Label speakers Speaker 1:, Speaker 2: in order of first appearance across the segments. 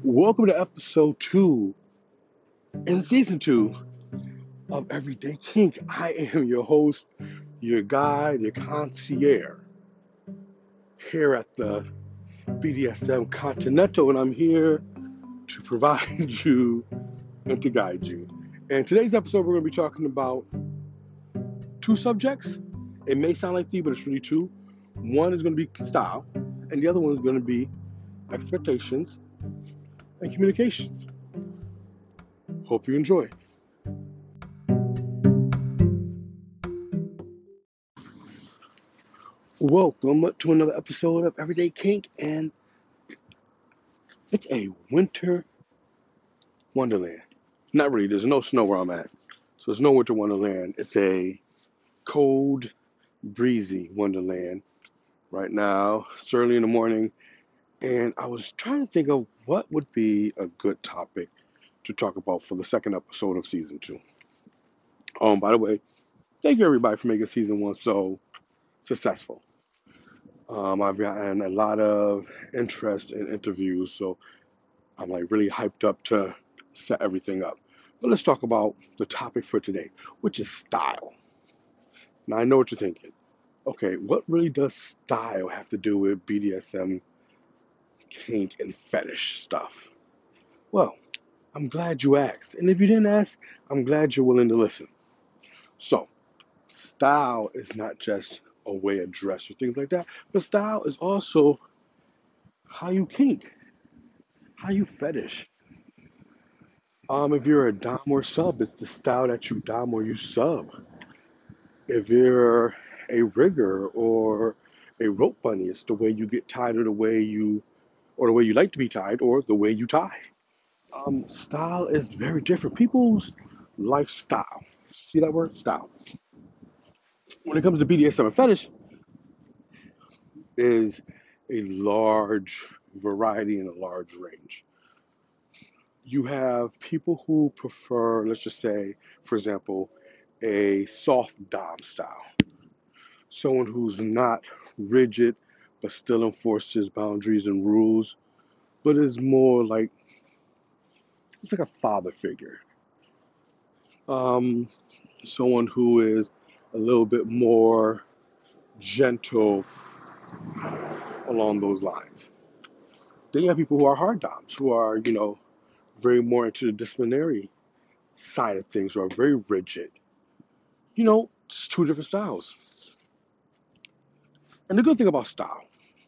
Speaker 1: Welcome to episode 2 in season 2 of Everyday Kink. I am your host, your guide, your concierge here at the BDSM Continental, and I'm here to provide you and to guide you. And today's episode, we're going to be talking about two subjects. It may sound like three, but it's really two. One is going to be style, and the other one is going to be expectations and communications. Hope you enjoy. Welcome to another episode of Everyday Kink, and it's a winter wonderland. Not really, there's no snow where I'm at, so it's no winter wonderland. It's a cold, breezy wonderland right now. It's early in the morning, and I was trying to think of what would be a good topic to talk about for the second episode of season 2. By the way, thank you everybody for making season 1 so successful. I've gotten a lot of interest in interviews, so I'm like really hyped up to set everything up. But let's talk about the topic for today, which is style. Now I know what you're thinking. Okay, what really does style have to do with BDSM, kink, and fetish stuff? Well, I'm glad you asked. And if you didn't ask, I'm glad you're willing to listen. So, style is not just a way of dress or things like that, but style is also how you kink, how you fetish. If you're a dom or sub, it's the style that you dom or you sub. If you're a rigger or a rope bunny, it's the way you get tied or the way you like to be tied, or the way you tie. Style is very different. People's lifestyle. See that word? Style. When it comes to BDSM and fetish, is a large variety and a large range. You have people who prefer, let's just say, for example, a soft dom style. Someone who's not rigid but still enforces boundaries and rules, but is more like it's like a father figure. Um, Someone who is a little bit more gentle along those lines. Then you have people who are hard doms, who are, very more into the disciplinary side of things, who are very rigid. It's two different styles. And the good thing about style,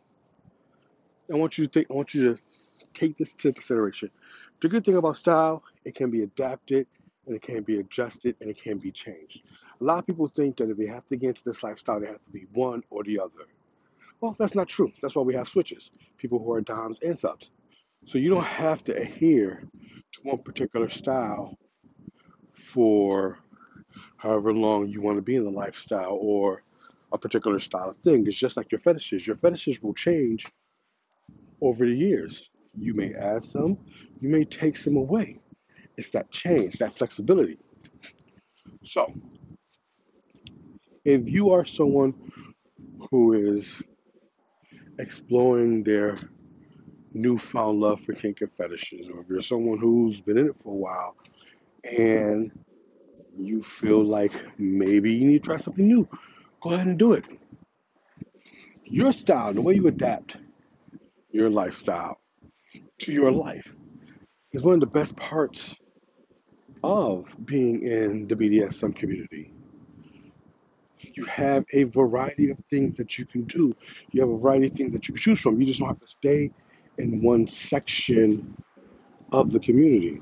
Speaker 1: I want you to take this into consideration. The good thing about style, it can be adapted and it can be adjusted and it can be changed. A lot of people think that if they have to get into this lifestyle, they have to be one or the other. Well, that's not true. That's why we have switches, people who are doms and subs. So you don't have to adhere to one particular style for however long you want to be in the lifestyle or a particular style of thing. It's just like your fetishes. Your fetishes will change over the years. You may add some, you may take some away. It's that change, that flexibility. So, if you are someone who is exploring their newfound love for kink and fetishes, or if you're someone who's been in it for a while and you feel like maybe you need to try something new, go ahead and do it. Your style, the way you adapt your lifestyle to your life, is one of the best parts of being in the BDSM community. You have a variety of things that you can do. You have a variety of things that you can choose from. You just don't have to stay in one section of the community.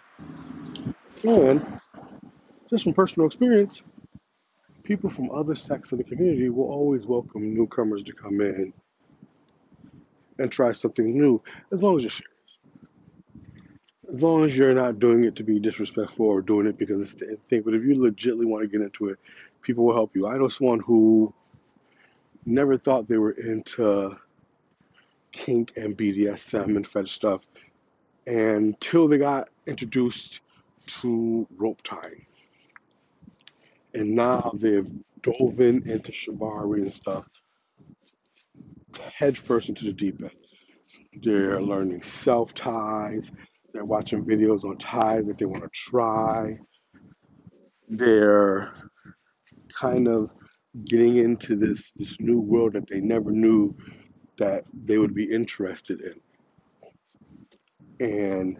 Speaker 1: And just from personal experience, people from other sects of the community will always welcome newcomers to come in and try something new, as long as you're serious. As long as you're not doing it to be disrespectful or doing it because it's the thing. But if you legitimately want to get into it, people will help you. I know someone who never thought they were into kink and BDSM and fetish stuff until they got introduced to rope tying. And now they've dove into shibari and stuff head first into the deep end. They're learning self ties. They're watching videos on ties that they want to try. They're kind of getting into this new world that they never knew that they would be interested in. And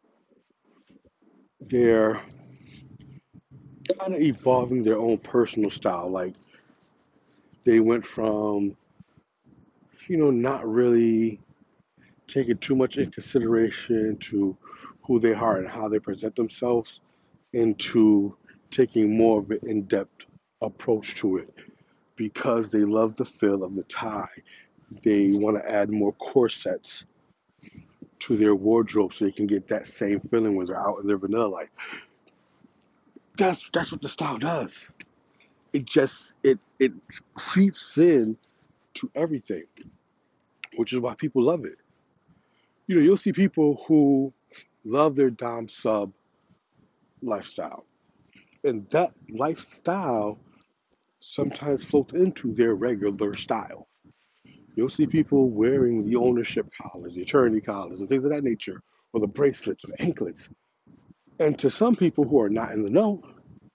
Speaker 1: they're kind of evolving their own personal style. Like they went from, not really taking too much in consideration to who they are and how they present themselves into taking more of an in-depth approach to it because they love the feel of the tie. They want to add more corsets to their wardrobe so they can get that same feeling when they're out in their vanilla life. That's what the style does. It creeps in to everything, which is why people love it. You'll see people who love their dom sub lifestyle, and that lifestyle sometimes floats into their regular style. You'll see people wearing the ownership collars, the attorney collars, and things of that nature, or the bracelets or the anklets. And to some people who are not in the know,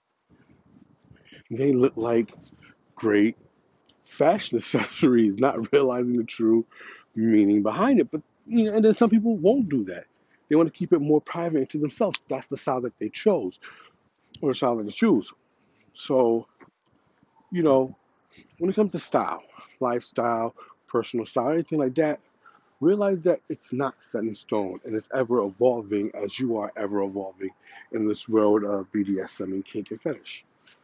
Speaker 1: they look like great fashion accessories, not realizing the true meaning behind it. But and then some people won't do that. They want to keep it more private to themselves. That's the style that they chose, or the style that they choose. So, you know, when it comes to style, lifestyle, personal style, anything like that, realize that it's not set in stone and it's ever evolving as you are ever evolving in this world of BDSM and kink and fetish.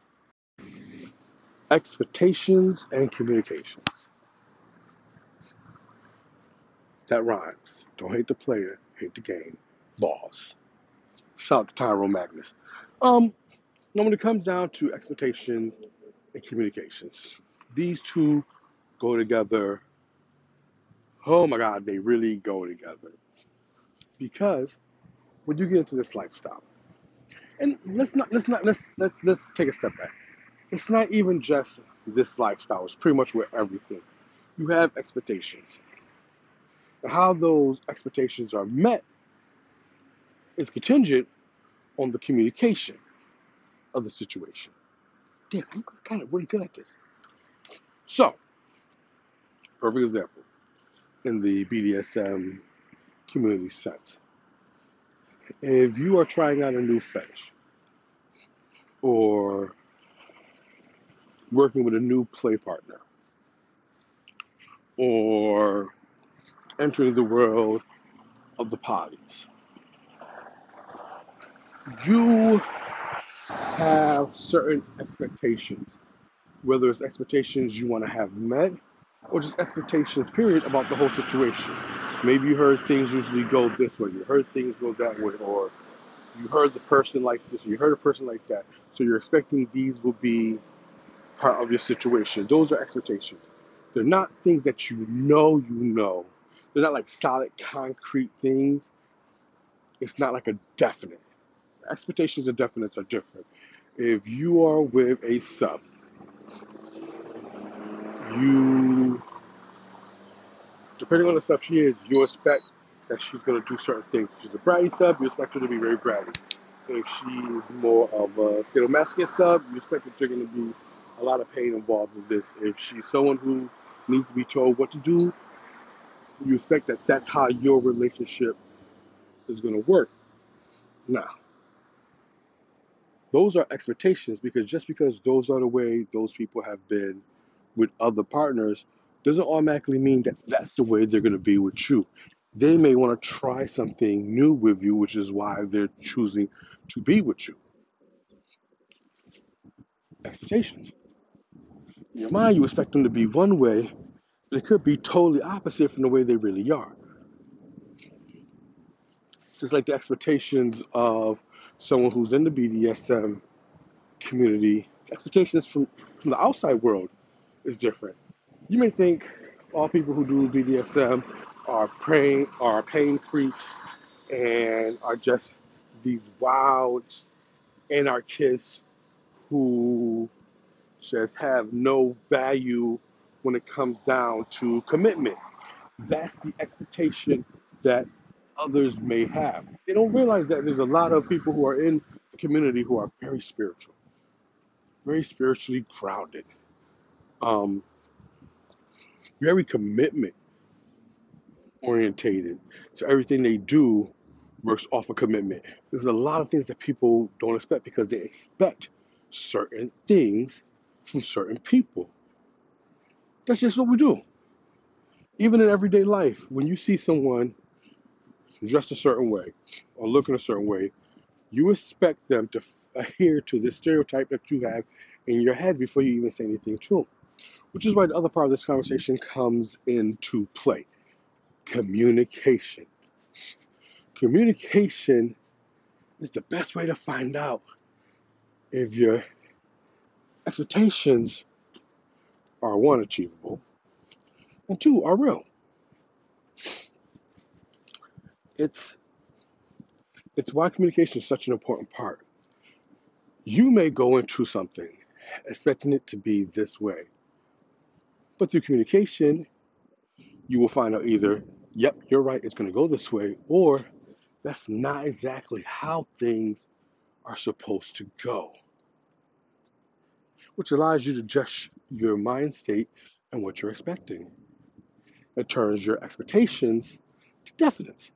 Speaker 1: Expectations and communications. That rhymes. Don't hate the player, hate the game. Boss. Shout out to Tyrone Magnus. Um, Now when it comes down to expectations and communications, these two go together. Oh my God, they really go together. Because when you get into this lifestyle, and let's take a step back. It's not even just this lifestyle, it's pretty much with everything. You have expectations. And how those expectations are met is contingent on the communication of the situation. Damn, I'm kind of really good at this. So, perfect example in the BDSM community sense. If you are trying out a new fetish or working with a new play partner or entering the world of the potties, you have certain expectations, whether it's expectations you want to have met or just expectations, period, about the whole situation. Maybe you heard things usually go this way, you heard things go that way, or you heard the person likes this, you heard a person like that. So you're expecting these will be part of your situation. Those are expectations. They're not things that you know. They're not like solid, concrete things. It's not like a definite. Expectations and definites are different. If you are with a sub, you, depending on the sub she is, you expect that she's going to do certain things. If she's a bratty sub, you expect her to be very bratty. If she's more of a sadomasochistic sub, you expect that there's going to be a lot of pain involved with this. If she's someone who needs to be told what to do, you expect that that's how your relationship is going to work. Now, those are expectations because just because those are the way those people have been with other partners doesn't automatically mean that that's the way they're going to be with you. They may want to try something new with you, which is why they're choosing to be with you. Expectations. In your mind, you expect them to be one way, but it could be totally opposite from the way they really are. Just like the expectations of someone who's in the BDSM community, expectations from the outside world is different. You may think all people who do BDSM are pain freaks and are just these wild anarchists who just have no value when it comes down to commitment. That's the expectation that others may have. They don't realize that there's a lot of people who are in the community who are very spiritual, very spiritually grounded, um, very commitment orientated. So everything they do works off of commitment. There's a lot of things that people don't expect because they expect certain things from certain people. That's just what we do. Even in everyday life, when you see someone dressed a certain way or looking a certain way, you expect them to adhere to this stereotype that you have in your head before you even say anything to them. Which is why the other part of this conversation comes into play. Communication. Communication is the best way to find out if your expectations are one, achievable, and two, are real. It's it's why communication is such an important part. You may go into something expecting it to be this way, but through communication, you will find out either, yep, you're right, it's going to go this way, or that's not exactly how things are supposed to go, which allows you to adjust your mind state and what you're expecting. It turns your expectations to definite.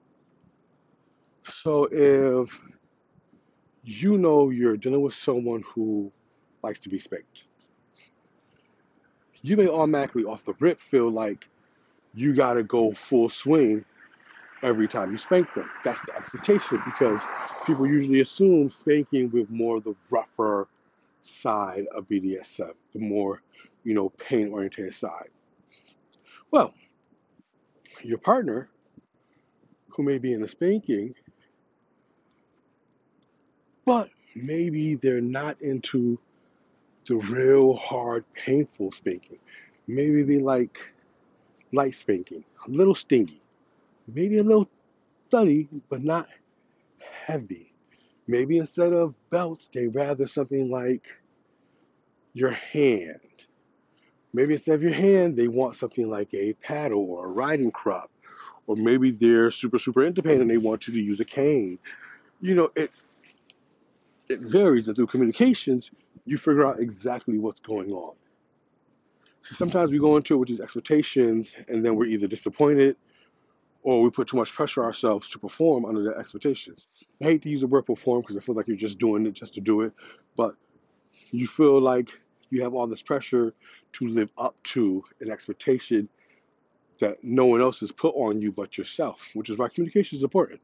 Speaker 1: So if you know you're dealing with someone who likes to be spanked, you may automatically off the rip feel like you got to go full swing every time you spank them. That's the expectation because people usually assume spanking with more of the rougher side of BDSM, the more, pain-oriented side. Well, your partner, who may be in the spanking, but maybe they're not into the real hard, painful spanking. Maybe they like light spanking, a little stingy, maybe a little thuddy, but not heavy. Maybe instead of belts, they rather something like your hand. Maybe instead of your hand, they want something like a paddle or a riding crop. Or maybe they're super, super independent and they want you to use a cane. It varies, and through communications, you figure out exactly what's going on. So sometimes we go into it with these expectations, and then we're either disappointed or we put too much pressure on ourselves to perform under the expectations. I hate to use the word perform because I feel like you're just doing it just to do it, but you feel like you have all this pressure to live up to an expectation that no one else has put on you but yourself, which is why communication is important.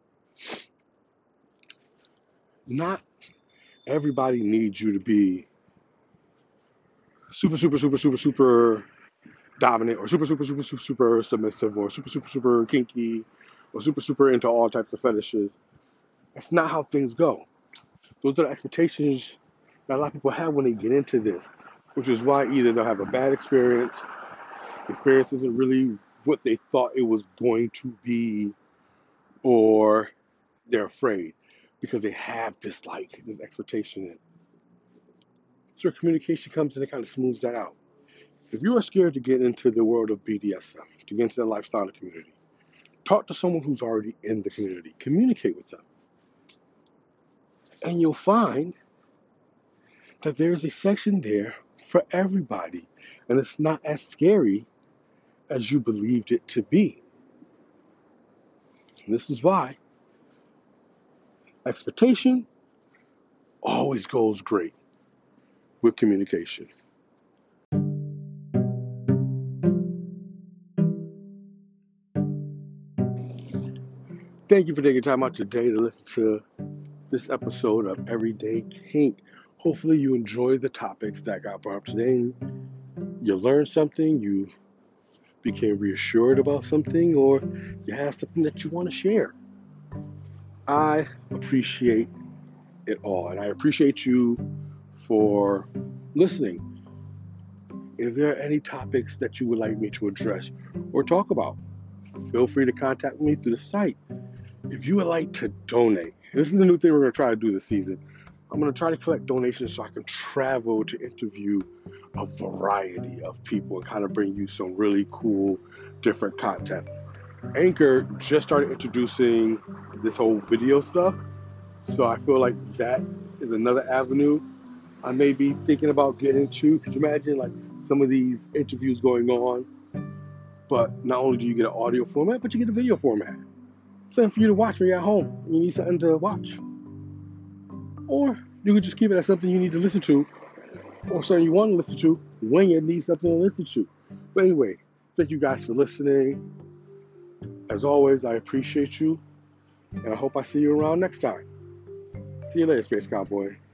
Speaker 1: Not everybody needs you to be super, super, super, super, super dominant or super, super, super, super, super submissive or super, super, super kinky or super, super into all types of fetishes. That's not how things go. Those are the expectations that a lot of people have when they get into this, which is why either they'll have a bad experience, the experience isn't really what they thought it was going to be, or they're afraid because they have this expectation in. So communication comes in and kind of smooths that out. If you are scared to get into the world of BDSM, to get into the lifestyle community, talk to someone who's already in the community. Communicate with them. And you'll find that there's a section there for everybody. And it's not as scary as you believed it to be. And this is why expectation always goes great with communication. Thank you for taking time out today to listen to this episode of Everyday Kink. Hopefully you enjoyed the topics that got brought up today. You learned something, you became reassured about something, or you have something that you want to share. I appreciate it all, and I appreciate you for listening. If there are any topics that you would like me to address or talk about, feel free to contact me through the site. If you would like to donate, this is the new thing we're going to try to do this season. I'm going to try to collect donations so I can travel to interview a variety of people and kind of bring you some really cool, different content. Anchor just started introducing this whole video stuff, so I feel like that is another avenue I may be thinking about getting into. Could you imagine like some of these interviews going on, but not only do you get an audio format, but you get a video format. Something for you to watch when you're at home. You need something to watch. Or you could just keep it as something you need to listen to, or something you want to listen to when you need something to listen to. But anyway, thank you guys for listening. As always, I appreciate you, and I hope I see you around next time. See you later, Space Cowboy.